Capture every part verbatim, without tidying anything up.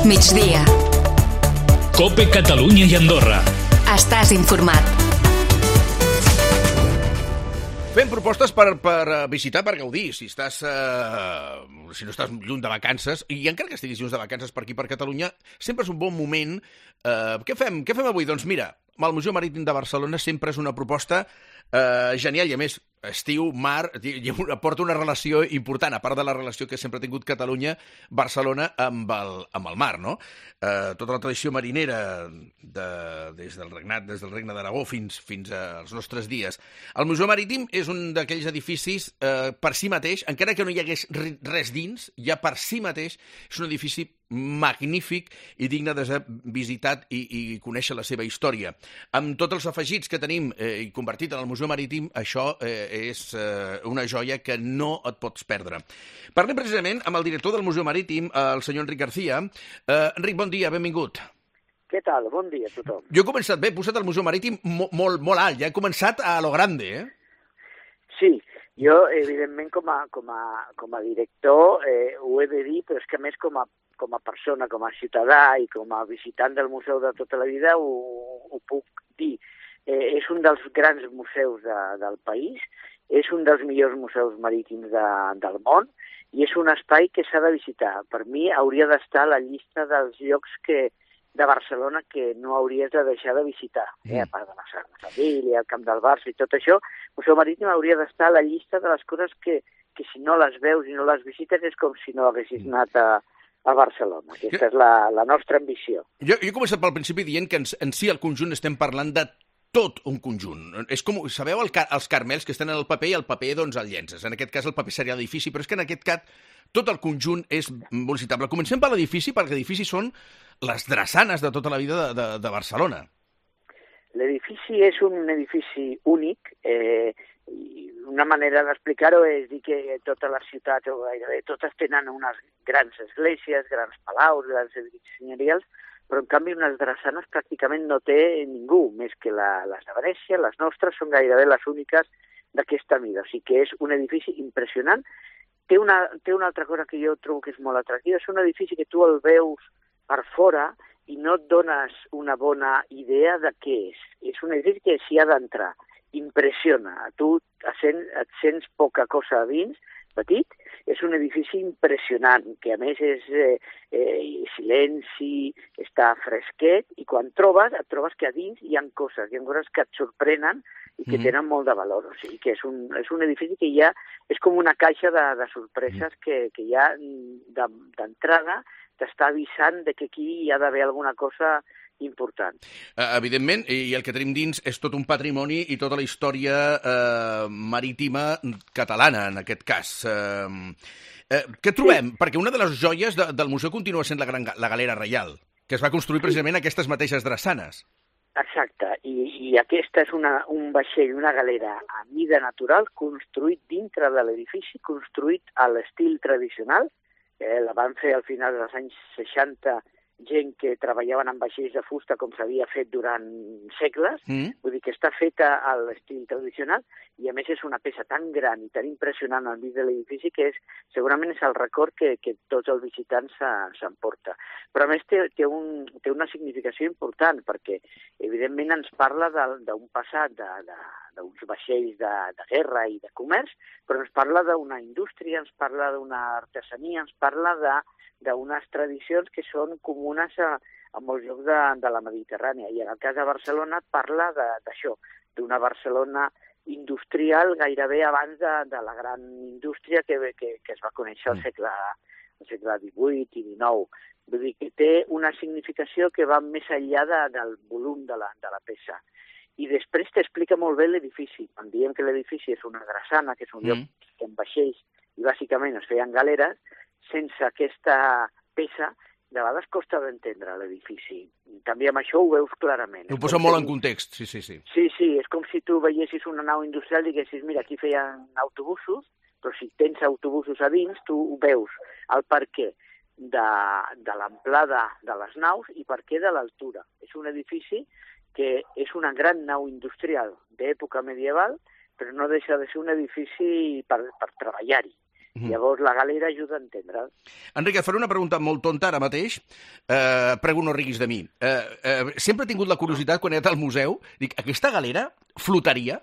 migdia. COPE Catalunya i Andorra. Estàs informat. Fem propostes per, per visitar, per gaudir, si estàs, eh, si no estàs lluny de vacances, i encara que estiguis lluny de vacances per aquí, per Catalunya, sempre és un bon moment. Eh, què fem? Què fem avui? Doncs mira, el Museu Marítim de Barcelona sempre és una proposta eh, genial, i a més, estiu, mar, aporta una relació important, a part de la relació que sempre ha tingut Catalunya, Barcelona, amb el, amb el mar, no? Eh, tota la tradició marinera de, des del regnat, des del regne d'Aragó fins, fins als nostres dies. El Museu Marítim és un d'aquells edificis eh, per si mateix, encara que no hi hagués res dins, ja per si mateix és un edifici magnífic i digne de ser visitat i, i conèixer la seva història. Amb tots els afegits que tenim eh, i convertit en el Museu Marítim, això eh, és eh, una joia que no et pots perdre. Parlem precisament amb el director del Museu Marítim, el senyor Enric García. Eh, Enric, bon dia, benvingut. Què tal? Bon dia a tothom. Jo he començat bé, he posat el Museu Marítim mo molt, molt alt, ja he començat a lo grande, eh? Sí, jo, evidentment, com a, com a, com a director eh, ho he de dir, però és que a més com a, com a persona, com a ciutadà i com a visitant del museu de tota la vida ho, ho puc dir. Eh, és un dels grans museus de, del país, és un dels millors museus marítims de, del món i és un espai que s'ha de visitar. Per mi hauria d'estar a la llista dels llocs que, de Barcelona que no hauries de deixar de visitar, eh? A part de la Sagrada Família, el Camp del Barça i tot això. El Museu Marítim hauria d'estar a la llista de les coses que, que si no les veus i no les visites és com si no haguessis anat a, a Barcelona. Aquesta és la, la nostra ambició. Jo, jo he començat pel principi dient que en, en si el conjunt estem parlant de tot un conjunt. És com, sabeu el, els carmels que estan en el paper i el paper doncs el llences. En aquest cas el paper seria l'edifici, però és que en aquest cas tot el conjunt és molt visitable. Comencem per l'edifici, perquè l'edifici són les drassanes de tota la vida de, de, de Barcelona. L'edifici és un edifici únic. Eh, i una manera d'explicar-ho és dir que totes les ciutats, o gairebé totes, tenen unes grans esglésies, grans palaus, grans edificis senyorials, però en canvi unes drassanes pràcticament no té ningú, més que la, les de Venècia, les nostres són gairebé les úniques d'aquesta mida. O sigui que és un edifici impressionant. Té una, té una altra cosa que jo trobo que és molt atractiva, és un edifici que tu el veus per fora i no et dones una bona idea de què és. És un edifici que s'hi ha d'entrar, impressiona. Tu et sents, et sents poca cosa a dins, petit, és un edifici impressionant, que a més és eh, eh, silenci, està fresquet, i quan trobes, et trobes que a dins hi ha coses, hi ha coses que et sorprenen i que mm. tenen molt de valor. O sigui que és un, és un edifici que ja és com una caixa de, de sorpreses mm. que, que ja d'entrada t'està avisant de que aquí hi ha d'haver alguna cosa important. Uh, evidentment, i el que tenim dins és tot un patrimoni i tota la història uh, marítima catalana, en aquest cas. Uh, uh, què trobem? Sí. Perquè una de les joies de, del museu continua sent la, gran, la Galera Reial, que es va construir precisament sí. aquestes mateixes drassanes. Exacte, i, i aquesta és una, un vaixell, una galera a mida natural, construït dintre de l'edifici, construït a l'estil tradicional. Eh, la van fer al final dels anys seixanta gent que treballaven amb vaixells de fusta com s'havia fet durant segles, mm. vull dir que està feta a l'estil tradicional i a més és una peça tan gran i tan impressionant al mig de l'edifici que és, segurament és el record que, que tots els visitants s'emporta. Però a més té, té, un, té una significació important perquè evidentment ens parla d'un passat de, de, d'uns vaixells de, de guerra i de comerç, però ens parla d'una indústria, ens parla d'una artesania, ens parla de d'unes tradicions que són comunes a, a molts llocs de, de la Mediterrània. I en el cas de Barcelona parla d'això, d'una Barcelona industrial gairebé abans de, de la gran indústria que, que, que es va conèixer al segle, al segle divuit i dinou. Vull dir que té una significació que va més enllà de, del volum de la, de la peça. I després t'explica molt bé l'edifici. Quan diem que l'edifici és una drassana, que és un mm. lloc que en vaixells i bàsicament es feien galeres, sense aquesta peça, de vegades costa d'entendre l'edifici. També amb això ho veus clarament. Ho posa molt en context, sí, sí, sí. Sí, sí, és com si tu veiessis una nau industrial i diguessis, mira, aquí feien autobusos, però si tens autobusos a dins, tu veus el perquè de, de l'amplada de les naus i per què de l'altura. És un edifici que és una gran nau industrial d'època medieval, però no deixa de ser un edifici per, per treballar-hi. Mm. Llavors la galera ajuda a entendre'l. Enric, et faré una pregunta molt tonta ara mateix. Eh, prego, no riguis de mi. Eh, eh, sempre he tingut la curiositat, quan he anat al museu, dic, aquesta galera flotaria?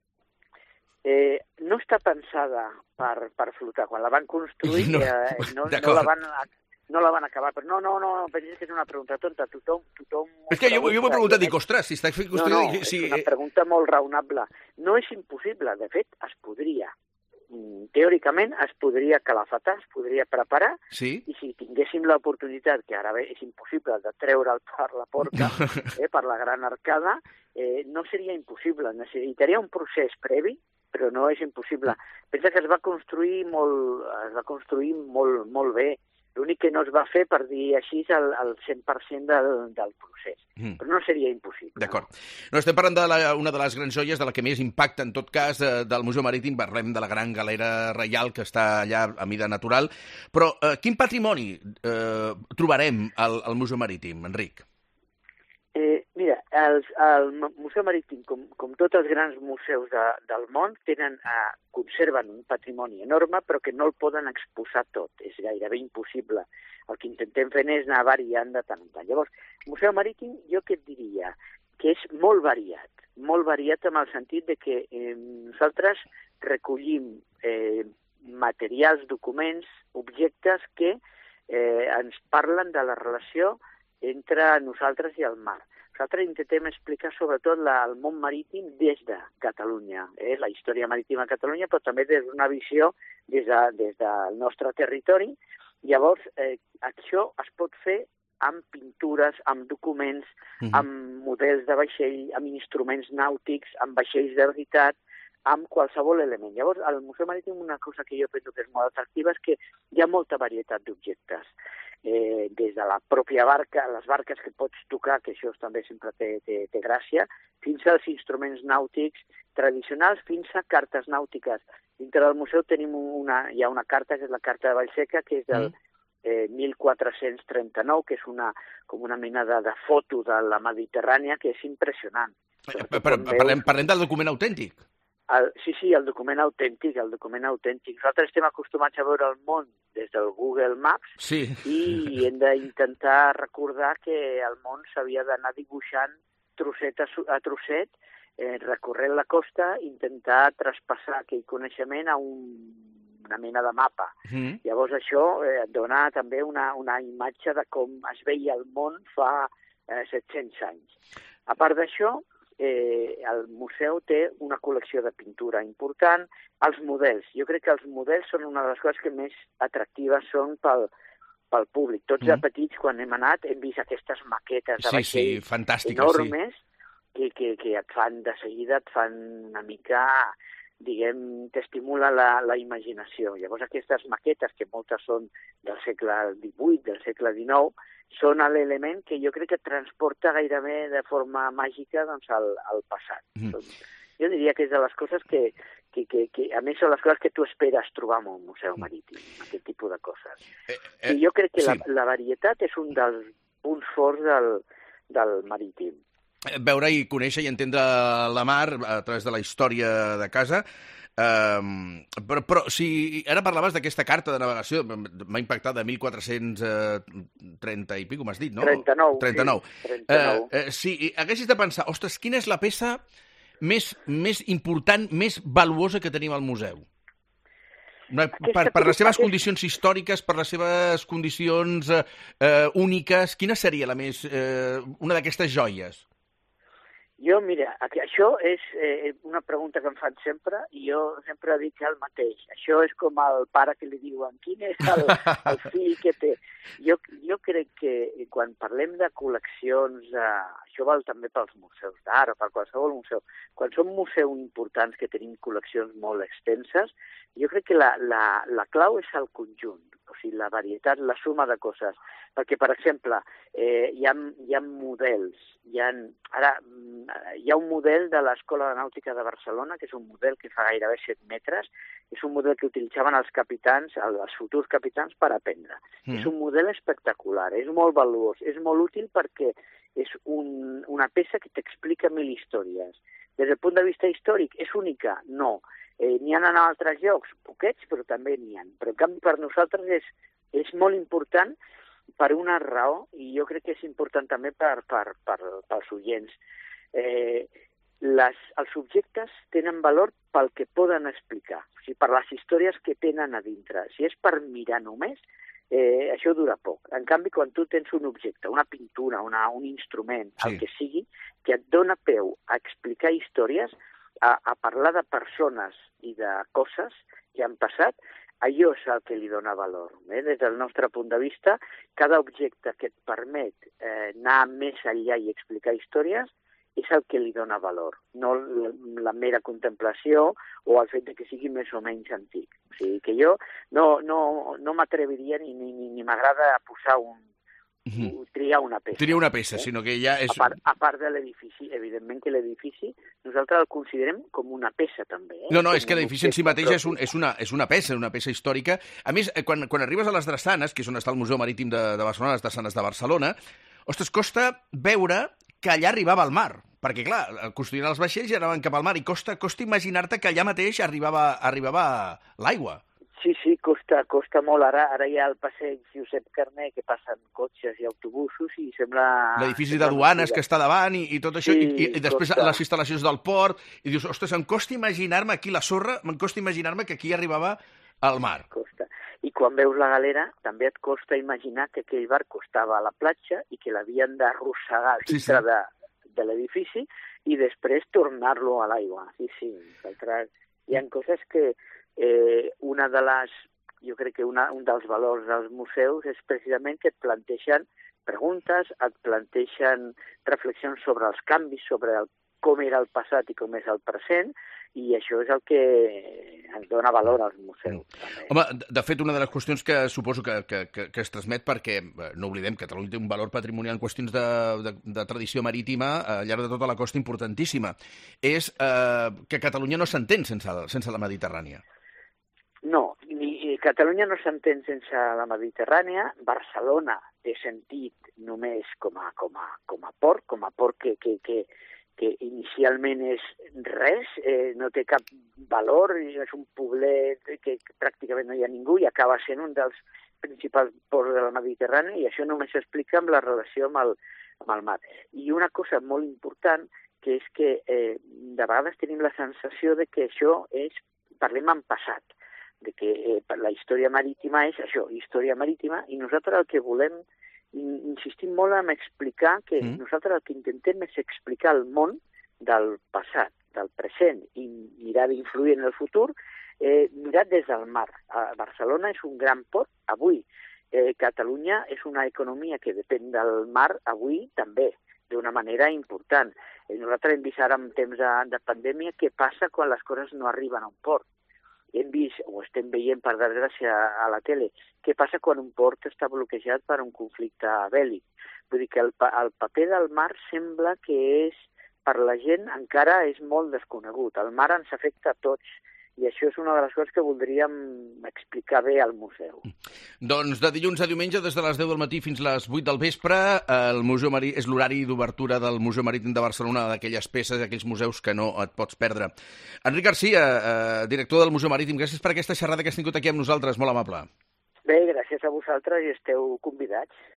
Eh, no està pensada per, per flotar. Quan la van construir no, eh, no, no, la van, no la van acabar. Però no, no, no, penses que és una pregunta tonta. Tothom... tothom és que jo, jo m'he preguntat, dic, ostres, si està construït... No, no, dic, si... és una pregunta molt raonable. No és impossible, de fet, es podria. Teòricament es podria calafatar, es podria preparar, sí? I si tinguéssim l'oportunitat, que ara bé és impossible, de treure'l per la porta, eh, per la gran arcada, eh, no seria impossible. Necessitaria un procés previ, però no és impossible. Pensa que es va construir molt, es va construir molt, molt bé. L'únic que no es va fer, per dir així, el, el cent per cent del, del procés. Mm. Però no seria impossible. D'acord. No, estem parlant de la, una de les grans joies, de la que més impacta, en tot cas, eh, del Museu Marítim. Parlem de la gran galera reial que està allà a mida natural. Però eh, quin patrimoni eh, trobarem al, al Museu Marítim, Enric? Eh, mira, el, el Museu Marítim, com, com tots els grans museus de, del món, tenen, eh, conserven un patrimoni enorme, però que no el poden exposar tot. És gairebé impossible. El que intentem fer és anar variant de tant en tant. Llavors, el Museu Marítim, jo què et diria? Que és molt variat. Molt variat en el sentit de que eh, nosaltres recollim eh, materials, documents, objectes que eh, ens parlen de la relació entre nosaltres i el mar. Nosaltres intentem explicar sobretot la, el món marítim des de Catalunya, eh? La història marítima a Catalunya, però també des d'una visió des, de, des del nostre territori. Llavors, eh, això es pot fer amb pintures, amb documents, uh-huh. amb models de vaixell, amb instruments nàutics, amb vaixells de veritat, amb qualsevol element. Llavors, al Museu Marítim una cosa que jo penso que és molt atractiva és que hi ha molta varietat d'objectes. Eh, des de la pròpia barca, les barques que pots tocar, que això també sempre té, té, té gràcia, fins als instruments nàutics tradicionals, fins a cartes nàutiques. Dintre del museu tenim una, hi ha una carta, que és la carta de Vallseca, que és del eh, mil quatre-cents trenta-nou, que és una, com una mena de, de foto de la Mediterrània, que és impressionant. Però, però, parlem, parlem del document autèntic. El, sí, sí, el document autèntic, el document autèntic. Nosaltres estem acostumats a veure el món des del Google Maps, sí. I hem d'intentar recordar que el món s'havia d'anar dibuixant trosset a, a trosset, eh, recorrent la costa, intentar traspassar aquell coneixement a un, una mena de mapa. Mm. Llavors això eh, et dona també una, una imatge de com es veia el món fa eh, set-cents anys. A part d'això, Eh, el museu té una col·lecció de pintura important. Els models, jo crec que els models són una de les coses que més atractives són pel, pel públic. Tots mm. de petits, quan hem anat, hem vist aquestes maquetes de sí, vaixells sí, fantàstiques, enormes sí. que, que, que et fan de seguida, et fan una mica, diguem, t'estimula la, la imaginació. Llavors aquestes maquetes, que moltes són del segle divuit, del segle dinou, són l'element que jo crec que transporta gairebé de forma màgica doncs, al, al passat. Mm. Doncs, jo diria que és de les coses que, que, que, que, a més, són les coses que tu esperes trobar en un museu marítim, aquest tipus de coses. Eh, eh, I jo crec que sí. la, la varietat és un dels punts forts del, del marítim. Veure i conèixer i entendre la mar a través de la història de casa. Um, però, però si ara parlaves d'aquesta carta de navegació, m'ha impactat de mil quatre-cents trenta i pico, m'has dit, no? trenta-nou. trenta-nou. Sí, trenta-nou. Uh, uh, si haguessis de pensar, ostres, quina és la peça més, més important, més valuosa que tenim al museu? Per, per les seves condicions històriques, per les seves condicions uh, uh, úniques, quina seria la més, uh, una d'aquestes joies? Jo, mira, això és eh, una pregunta que em fan sempre i jo sempre dic el mateix. Això és com el pare que li diuen quin és el, el fill que té. Jo, jo crec que quan parlem de col·leccions, eh, això val també pels museus d'art o per qualsevol museu, quan som museus importants que tenim col·leccions molt extenses, jo crec que la, la, la clau és el conjunt, o sigui, la varietat, la suma de coses. Perquè, per exemple, eh, hi, ha, hi ha models, hi ha, ara, hi ha un model de l'Escola de Nàutica de Barcelona, que és un model que fa gairebé set metres, és un model que utilitzaven els capitans, els futurs capitans, per aprendre. Mm. És un model espectacular, és molt valuós, és molt útil perquè és un, una peça que t'explica mil històries. Des del punt de vista històric, és única? No. Eh, n'hi ha en altres llocs, poquets, però també n'hi ha. Però en canvi per nosaltres és, és molt important per una raó, i jo crec que és important també per, per, per, pels oients. Eh, les, els subjectes tenen valor pel que poden explicar, o sigui, per les històries que tenen a dintre. Si és per mirar només, eh, això dura poc. En canvi, quan tu tens un objecte, una pintura, una, un instrument, sí. el que sigui, que et dona peu a explicar històries, a, a parlar de persones i de coses que han passat, allò és el que li dona valor. Eh? Des del nostre punt de vista, cada objecte que et permet eh, anar més enllà i explicar històries és el que li dona valor, no la, la mera contemplació o el fet de que sigui més o menys antic. O sigui que jo no, no, no m'atreviria ni, ni, ni m'agrada posar un, mm-hmm. triar una peça. Triar una peça, eh? Sinó que ja és... A part, a part de l'edifici, evidentment que l'edifici nosaltres el considerem com una peça també. Eh? No, no, com és que l'edifici en si mateix és, un, és, una, és una peça, una peça històrica. A més, quan, quan arribes a les drassanes, que és on està el Museu Marítim de, de Barcelona, les drassanes de Barcelona, ostres, costa veure que allà arribava al mar, perquè, clar, construint els vaixells i anaven cap al mar, i costa, costa imaginar-te que allà mateix arribava, arribava l'aigua. Sí, sí, costa, costa molt. Ara, ara hi ha el passeig Josep Carner, que passen cotxes i autobusos, i sembla... L'edifici de duanes que està davant, i, i tot això, sí, i, i després costa. Les instal·lacions del port, i dius, ostres, em costa imaginar-me aquí la sorra, em costa imaginar-me que aquí arribava al mar. Costa. I quan veus la galera, també et costa imaginar que aquell barco estava a la platja i que l'havien d'arrossegar dintre sí, sí. de, de l'edifici i després tornar-lo a l'aigua. Sí, sí. Altres... Hi ha coses que eh, una de les... Jo crec que una, un dels valors dels museus és precisament que et planteixen preguntes, et planteixen reflexions sobre els canvis, sobre el, com era el passat i com és el present, i això és el que ens dona valor als museus. També. Home, de fet, una de les qüestions que suposo que, que, que, que es transmet, perquè no oblidem que Catalunya té un valor patrimonial en qüestions de, de, de tradició marítima al llarg de tota la costa importantíssima, és eh, que Catalunya no s'entén sense, sense la Mediterrània. No, ni, Catalunya no s'entén sense la Mediterrània. Barcelona té sentit només com a, com a, com a port, com a port que... que, que que inicialment és res, eh, no té cap valor, és un poblet que pràcticament no hi ha ningú i acaba sent un dels principals ports de la Mediterrània, i això només s'explica amb la relació amb el, amb el mar. I una cosa molt important, que és que eh, de vegades tenim la sensació de que això és, parlem en passat, de que eh, la història marítima és això, història marítima, i nosaltres el que volem insistim molt en explicar que mm. nosaltres el que intentem és explicar el món del passat, del present, i mirar d'influir en el futur, eh, mirat des del mar. A Barcelona és un gran port, avui. Eh, Catalunya és una economia que depèn del mar, avui també, d'una manera important. Eh, nosaltres hem vist ara en temps de, de pandèmia què passa quan les coses no arriben a un port. Hem vist, o estem veient per desgràcia a la tele, què passa quan un port està bloquejat per un conflicte bèl·lic. Vull dir que el, el paper del mar sembla que és, per la gent encara és molt desconegut. El mar ens afecta a tots, i això és una de les coses que voldríem explicar bé al museu. Doncs de dilluns a diumenge, des de les deu del matí fins a les vuit del vespre, el Museu Marí... és l'horari d'obertura del Museu Marítim de Barcelona, d'aquelles peces, d'aquells museus que no et pots perdre. Enric Garcia, eh, director del Museu Marítim, gràcies per aquesta xerrada que has tingut aquí amb nosaltres, molt amable. Bé, gràcies a vosaltres i esteu convidats.